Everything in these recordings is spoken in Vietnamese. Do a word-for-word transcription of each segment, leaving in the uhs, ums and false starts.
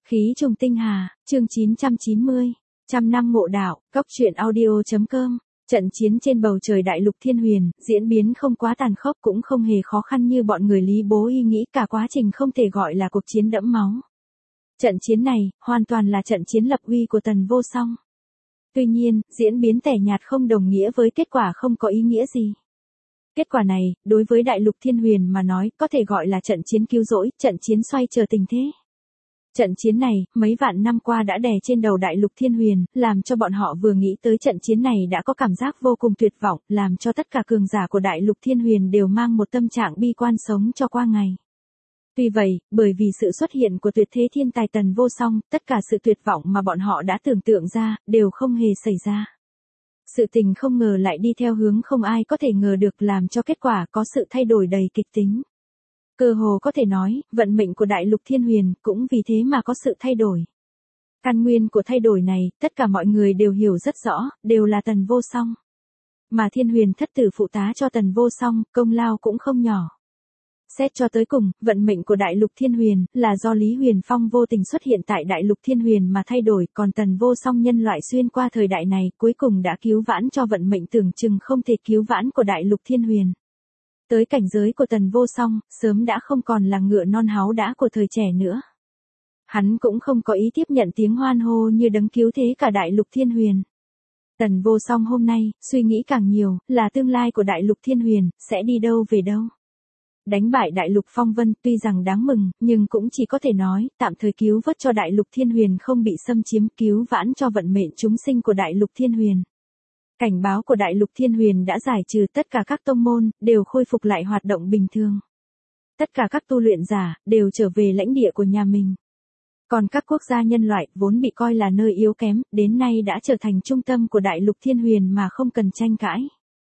Khí trùng tinh hà, chương chín trăm chín mươi, trăm năm ngộ đạo, cốc truyện audio.com. Trận chiến trên bầu trời đại lục thiên huyền, diễn biến không quá tàn khốc cũng không hề khó khăn như bọn người Lý Bố Y nghĩ, cả quá trình không thể gọi là cuộc chiến đẫm máu. Trận chiến này, hoàn toàn là trận chiến lập uy của Tần Vô Song. Tuy nhiên, diễn biến tẻ nhạt không đồng nghĩa với kết quả không có ý nghĩa gì. Kết quả này, đối với đại lục thiên huyền mà nói, có thể gọi là trận chiến cứu rỗi, trận chiến xoay chờ tình thế. Trận chiến này, mấy vạn năm qua đã đè trên đầu đại lục thiên huyền, làm cho bọn họ vừa nghĩ tới trận chiến này đã có cảm giác vô cùng tuyệt vọng, làm cho tất cả cường giả của đại lục thiên huyền đều mang một tâm trạng bi quan sống cho qua ngày. Tuy vậy, bởi vì sự xuất hiện của tuyệt thế thiên tài Tần Vô Song, tất cả sự tuyệt vọng mà bọn họ đã tưởng tượng ra, đều không hề xảy ra. Sự tình không ngờ lại đi theo hướng không ai có thể ngờ được, làm cho kết quả có sự thay đổi đầy kịch tính. Cơ hồ có thể nói, vận mệnh của đại lục thiên huyền cũng vì thế mà có sự thay đổi. Căn nguyên của thay đổi này, tất cả mọi người đều hiểu rất rõ, đều là Tần Vô Song. Mà thiên huyền thất tử phụ tá cho Tần Vô Song, công lao cũng không nhỏ. Xét cho tới cùng, vận mệnh của đại lục thiên huyền là do Lý Huyền Phong vô tình xuất hiện tại đại lục thiên huyền mà thay đổi, còn Tần Vô Song nhân loại xuyên qua thời đại này cuối cùng đã cứu vãn cho vận mệnh tưởng chừng không thể cứu vãn của đại lục thiên huyền. Tới cảnh giới của Tần Vô Song, sớm đã không còn là ngựa non háu đã của thời trẻ nữa. Hắn cũng không có ý tiếp nhận tiếng hoan hô như đấng cứu thế cả đại lục thiên huyền. Tần Vô Song hôm nay, suy nghĩ càng nhiều, là tương lai của đại lục thiên huyền, sẽ đi đâu về đâu. Đánh bại đại lục phong vân tuy rằng đáng mừng, nhưng cũng chỉ có thể nói, tạm thời cứu vớt cho đại lục thiên huyền không bị xâm chiếm, cứu vãn cho vận mệnh chúng sinh của đại lục thiên huyền. Cảnh báo của đại lục thiên huyền đã giải trừ, tất cả các tông môn, đều khôi phục lại hoạt động bình thường. Tất cả các tu luyện giả, đều trở về lãnh địa của nhà mình. Còn các quốc gia nhân loại, vốn bị coi là nơi yếu kém, đến nay đã trở thành trung tâm của đại lục thiên huyền mà không cần tranh cãi.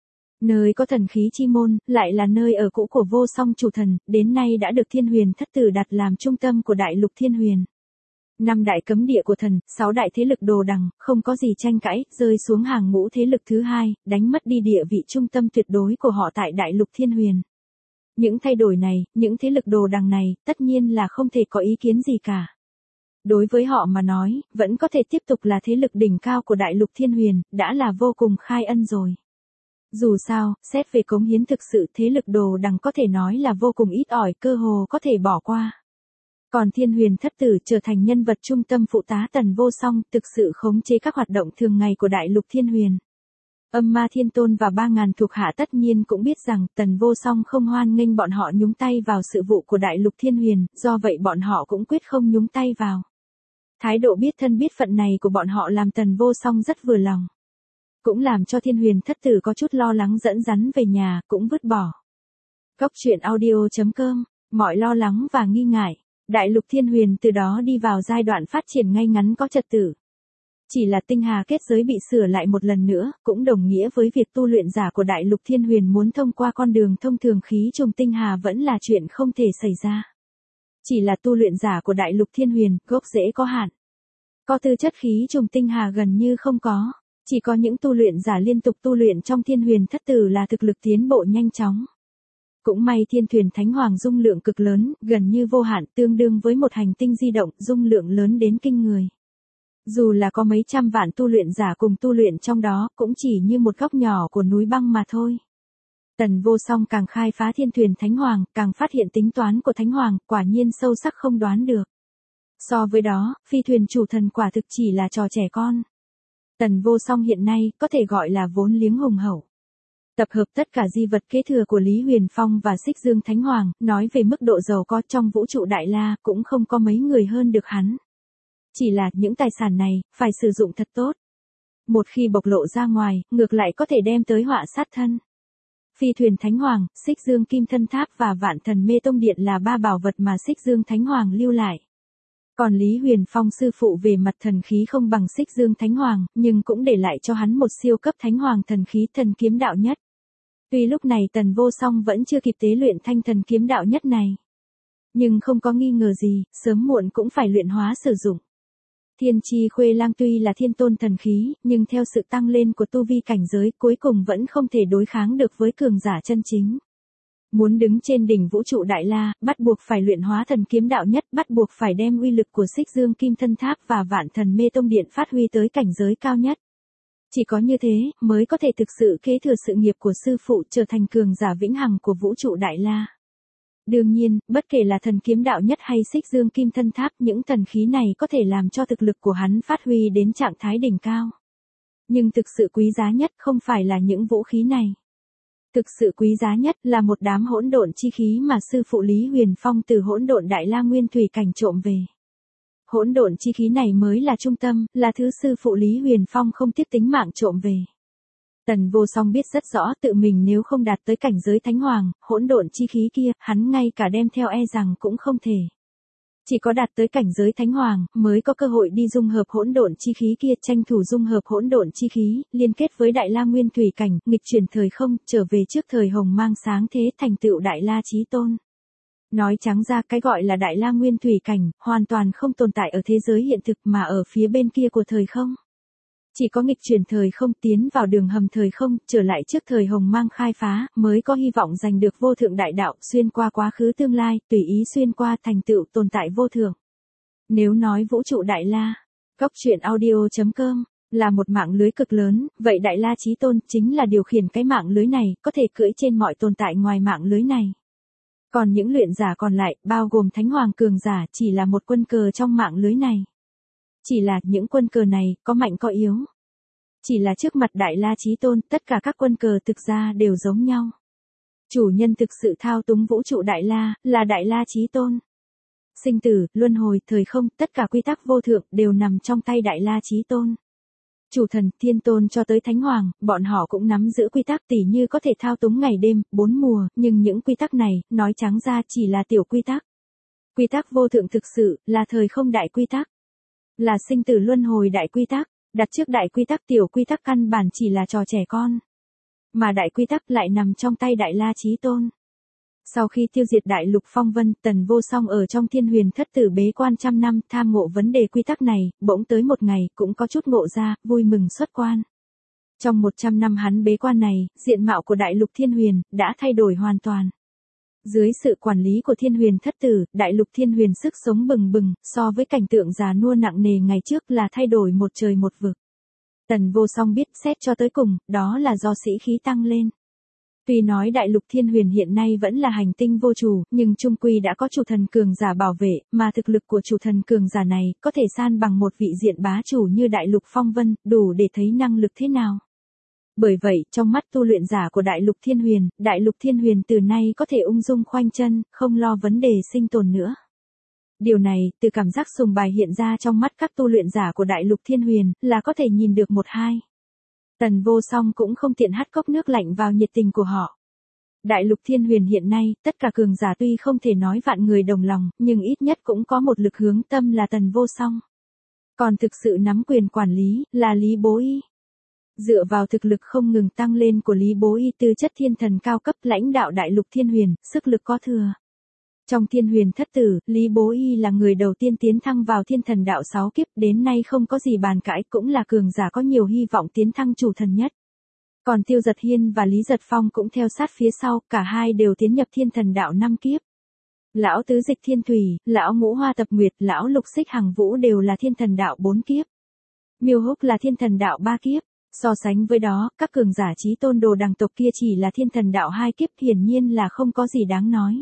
Nơi có thần khí chi môn, lại là nơi ở cũ của Vô Song chủ thần, đến nay đã được thiên huyền thất tử đặt làm trung tâm của đại lục thiên huyền. Năm đại cấm địa của thần, sáu đại thế lực đồ đằng, không có gì tranh cãi, rơi xuống hàng ngũ thế lực thứ hai, đánh mất đi địa vị trung tâm tuyệt đối của họ tại đại lục thiên huyền. Những thay đổi này, những thế lực đồ đằng này, tất nhiên là không thể có ý kiến gì cả. Đối với họ mà nói, vẫn có thể tiếp tục là thế lực đỉnh cao của đại lục thiên huyền, đã là vô cùng khai ân rồi. Dù sao, xét về cống hiến thực sự, thế lực đồ đằng có thể nói là vô cùng ít ỏi, cơ hồ có thể bỏ qua. Còn thiên huyền thất tử trở thành nhân vật trung tâm phụ tá Tần Vô Song, thực sự khống chế các hoạt động thường ngày của đại lục thiên huyền. Âm Ma Thiên Tôn và ba ngàn thuộc hạ tất nhiên cũng biết rằng Tần Vô Song không hoan nghênh bọn họ nhúng tay vào sự vụ của đại lục thiên huyền, do vậy bọn họ cũng quyết không nhúng tay vào. Thái độ biết thân biết phận này của bọn họ làm Tần Vô Song rất vừa lòng. Cũng làm cho thiên huyền thất tử có chút lo lắng dẫn rắn về nhà, cũng vứt bỏ. Cốc truyện audio.com, mọi lo lắng và nghi ngại. Đại lục thiên huyền từ đó đi vào giai đoạn phát triển ngay ngắn có trật tự. Chỉ là tinh hà kết giới bị sửa lại một lần nữa, cũng đồng nghĩa với việc tu luyện giả của đại lục thiên huyền muốn thông qua con đường thông thường khí trùng tinh hà vẫn là chuyện không thể xảy ra. Chỉ là tu luyện giả của đại lục thiên huyền, gốc rễ có hạn. Có tư chất khí trùng tinh hà gần như không có. Chỉ có những tu luyện giả liên tục tu luyện trong thiên huyền thất tử là thực lực tiến bộ nhanh chóng. Cũng may thiên thuyền thánh hoàng dung lượng cực lớn, gần như vô hạn, tương đương với một hành tinh di động, dung lượng lớn đến kinh người. Dù là có mấy trăm vạn tu luyện giả cùng tu luyện trong đó, cũng chỉ như một góc nhỏ của núi băng mà thôi. Tần Vô Song càng khai phá thiên thuyền thánh hoàng, càng phát hiện tính toán của thánh hoàng, quả nhiên sâu sắc không đoán được. So với đó, phi thuyền chủ thần quả thực chỉ là trò trẻ con. Tần Vô Song hiện nay, có thể gọi là vốn liếng hùng hậu. Tập hợp tất cả di vật kế thừa của Lý Huyền Phong và Xích Dương Thánh Hoàng, nói về mức độ giàu có trong vũ trụ Đại La, cũng không có mấy người hơn được hắn. Chỉ là, những tài sản này, phải sử dụng thật tốt. Một khi bộc lộ ra ngoài, ngược lại có thể đem tới họa sát thân. Phi thuyền Thánh Hoàng, Xích Dương Kim Thân Tháp và Vạn Thần Mê Tông Điện là ba bảo vật mà Xích Dương Thánh Hoàng lưu lại. Còn Lý Huyền Phong sư phụ về mặt thần khí không bằng Xích Dương Thánh Hoàng, nhưng cũng để lại cho hắn một siêu cấp Thánh Hoàng thần khí thần kiếm đạo nhất. Tuy lúc này Tần Vô Song vẫn chưa kịp tế luyện thanh thần kiếm đạo nhất này. Nhưng không có nghi ngờ gì, sớm muộn cũng phải luyện hóa sử dụng. Thiên Chi Khuê Lang tuy là thiên tôn thần khí, nhưng theo sự tăng lên của tu vi cảnh giới cuối cùng vẫn không thể đối kháng được với cường giả chân chính. Muốn đứng trên đỉnh vũ trụ Đại La, bắt buộc phải luyện hóa thần kiếm đạo nhất, bắt buộc phải đem uy lực của Xích Dương Kim Thân Tháp và Vạn Thần Mê Tông Điện phát huy tới cảnh giới cao nhất. Chỉ có như thế, mới có thể thực sự kế thừa sự nghiệp của sư phụ, trở thành cường giả vĩnh hằng của vũ trụ Đại La. Đương nhiên, bất kể là thần kiếm đạo nhất hay Xích Dương Kim Thân Tháp, những thần khí này có thể làm cho thực lực của hắn phát huy đến trạng thái đỉnh cao. Nhưng thực sự quý giá nhất không phải là những vũ khí này. Thực sự quý giá nhất là một đám hỗn độn chi khí mà sư phụ Lý Huyền Phong từ hỗn độn Đại La Nguyên Thủy Cảnh trộm về. Hỗn độn chi khí này mới là trung tâm, là thứ sư phụ Lý Huyền Phong không tiếc tính mạng trộm về. Tần Vô Song biết rất rõ tự mình nếu không đạt tới cảnh giới thánh hoàng, hỗn độn chi khí kia, hắn ngay cả đem theo e rằng cũng không thể. Chỉ có đạt tới cảnh giới thánh hoàng, mới có cơ hội đi dung hợp hỗn độn chi khí kia, tranh thủ dung hợp hỗn độn chi khí, liên kết với Đại La Nguyên Thủy Cảnh, nghịch chuyển thời không, trở về trước thời hồng mang sáng thế, thành tựu Đại La Chí Tôn. Nói trắng ra, cái gọi là Đại La Nguyên Thủy Cảnh, hoàn toàn không tồn tại ở thế giới hiện thực mà ở phía bên kia của thời không. Chỉ có nghịch chuyển thời không, tiến vào đường hầm thời không, trở lại trước thời hồng mang khai phá, mới có hy vọng giành được vô thượng đại đạo, xuyên qua quá khứ tương lai, tùy ý xuyên qua thành tựu tồn tại vô thượng. Nếu nói vũ trụ Đại La, Cốc Truyện Audio chấm com là một mạng lưới cực lớn, vậy Đại La Chí Tôn chính là điều khiển cái mạng lưới này, có thể cưỡi trên mọi tồn tại ngoài mạng lưới này. Còn những luyện giả còn lại, bao gồm Thánh Hoàng cường giả, chỉ là một quân cờ trong mạng lưới này. Chỉ là những quân cờ này, có mạnh có yếu. Chỉ là trước mặt Đại La Chí Tôn, tất cả các quân cờ thực ra đều giống nhau. Chủ nhân thực sự thao túng vũ trụ Đại La, là Đại La Chí Tôn. Sinh tử, luân hồi, thời không, tất cả quy tắc vô thượng, đều nằm trong tay Đại La Chí Tôn. Chủ thần, thiên tôn cho tới thánh hoàng, bọn họ cũng nắm giữ quy tắc tỉ như có thể thao túng ngày đêm, bốn mùa, nhưng những quy tắc này, nói trắng ra chỉ là tiểu quy tắc. Quy tắc vô thượng thực sự, là thời không đại quy tắc. Là sinh tử luân hồi đại quy tắc, đặt trước đại quy tắc tiểu quy tắc căn bản chỉ là trò trẻ con. Mà đại quy tắc lại nằm trong tay Đại La Chí Tôn. Sau khi tiêu diệt đại lục phong vân, Tần Vô Song ở trong Thiên Huyền Thất Tử bế quan trăm năm, tham ngộ vấn đề quy tắc này, bỗng tới một ngày, cũng có chút ngộ ra, vui mừng xuất quan. Trong một trăm năm hắn bế quan này, diện mạo của đại lục Thiên Huyền, đã thay đổi hoàn toàn. Dưới sự quản lý của Thiên Huyền Thất Tử, đại lục Thiên Huyền sức sống bừng bừng, so với cảnh tượng già nua nặng nề ngày trước là thay đổi một trời một vực. Tần Vô Song biết xét cho tới cùng, đó là do sĩ khí tăng lên. Tuy nói đại lục Thiên Huyền hiện nay vẫn là hành tinh vô chủ, nhưng chung quy đã có chủ thần cường giả bảo vệ, mà thực lực của chủ thần cường giả này, có thể san bằng một vị diện bá chủ như đại lục phong vân, đủ để thấy năng lực thế nào. Bởi vậy, trong mắt tu luyện giả của đại lục Thiên Huyền, đại lục Thiên Huyền từ nay có thể ung dung khoanh chân, không lo vấn đề sinh tồn nữa. Điều này, từ cảm giác sùng bài hiện ra trong mắt các tu luyện giả của đại lục Thiên Huyền, là có thể nhìn được một hai. Tần Vô Song cũng không tiện hắt cốc nước lạnh vào nhiệt tình của họ. Đại lục Thiên Huyền hiện nay, tất cả cường giả tuy không thể nói vạn người đồng lòng, nhưng ít nhất cũng có một lực hướng tâm là Tần Vô Song. Còn thực sự nắm quyền quản lý, là Lý Bố Y. Dựa vào thực lực không ngừng tăng lên của Lý Bố Y tư chất thiên thần cao cấp lãnh đạo đại lục Thiên Huyền, sức lực có thừa. Trong Thiên Huyền Thất Tử, Lý Bố Y là người đầu tiên tiến thăng vào thiên thần đạo sáu kiếp, đến nay không có gì bàn cãi, cũng là cường giả có nhiều hy vọng tiến thăng chủ thần nhất. Còn Tiêu Giật Hiên và Lý Giật Phong cũng theo sát phía sau, cả hai đều tiến nhập thiên thần đạo năm kiếp. Lão Tứ Dịch Thiên Thủy, lão Ngũ Hoa Tập Nguyệt, lão Lục Xích Hằng Vũ đều là thiên thần đạo bốn kiếp. Miêu Húc là thiên thần đạo ba kiếp. So sánh với đó, các cường giả chí tôn đồ đằng tộc kia chỉ là thiên thần đạo hai kiếp, hiển nhiên là không có gì đáng nói.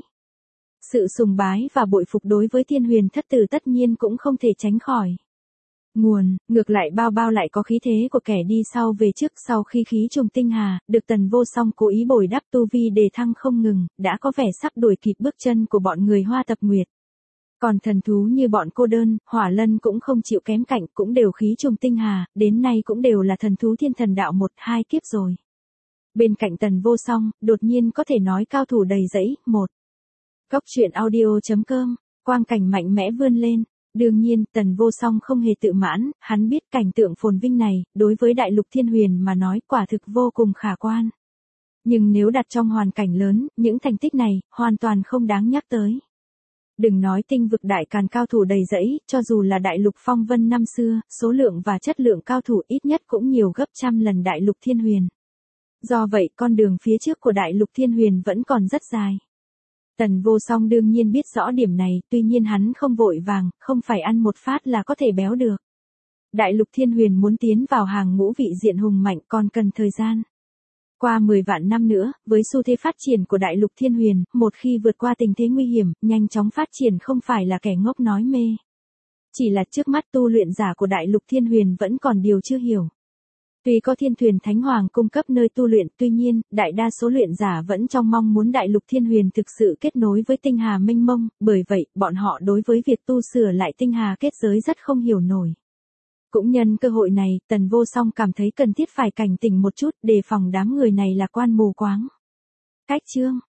Sự sùng bái và bội phục đối với Thiên Huyền Thất Tử tất nhiên cũng không thể tránh khỏi. Nguồn, ngược lại bao bao lại có khí thế của kẻ đi sau về trước, sau khi khí trùng tinh hà, được Tần Vô Song cố ý bồi đắp tu vi đề thăng không ngừng, đã có vẻ sắp đuổi kịp bước chân của bọn người Hoa Tập Nguyệt. Còn thần thú như bọn Cô Đơn, Hỏa Lân cũng không chịu kém cạnh, cũng đều khí trùng tinh hà, đến nay cũng đều là thần thú thiên thần đạo một hai kiếp rồi. Bên cạnh Tần Vô Song, đột nhiên có thể nói cao thủ đầy dẫy, một. Cốc Truyện Audio chấm com, quang cảnh mạnh mẽ vươn lên. Đương nhiên, Tần Vô Song không hề tự mãn, hắn biết cảnh tượng phồn vinh này, đối với đại lục Thiên Huyền mà nói quả thực vô cùng khả quan. Nhưng nếu đặt trong hoàn cảnh lớn, những thành tích này, hoàn toàn không đáng nhắc tới. Đừng nói tinh vực đại càn cao thủ đầy dẫy, cho dù là đại lục phong vân năm xưa, số lượng và chất lượng cao thủ ít nhất cũng nhiều gấp trăm lần đại lục Thiên Huyền. Do vậy con đường phía trước của Đại Lục Thiên Huyền vẫn còn rất dài. Tần Vô Song đương nhiên biết rõ điểm này, tuy nhiên hắn không vội vàng, không phải ăn một phát là có thể béo được. Đại Lục Thiên Huyền muốn tiến vào hàng ngũ vị diện hùng mạnh còn cần thời gian. Qua mười vạn năm nữa, với xu thế phát triển của Đại Lục Thiên Huyền, một khi vượt qua tình thế nguy hiểm, nhanh chóng phát triển không phải là kẻ ngốc nói mê. Chỉ là trước mắt tu luyện giả của Đại Lục Thiên Huyền vẫn còn điều chưa hiểu. Tuy có Thiên Thuyền Thánh Hoàng cung cấp nơi tu luyện, tuy nhiên, đại đa số luyện giả vẫn trong mong muốn Đại Lục Thiên Huyền thực sự kết nối với tinh hà mênh mông, bởi vậy, bọn họ đối với việc tu sửa lại tinh hà kết giới rất không hiểu nổi. Cũng nhân cơ hội này, Tần Vô Song cảm thấy cần thiết phải cảnh tỉnh một chút, đề phòng đám người này là quan mù quáng. Cách chương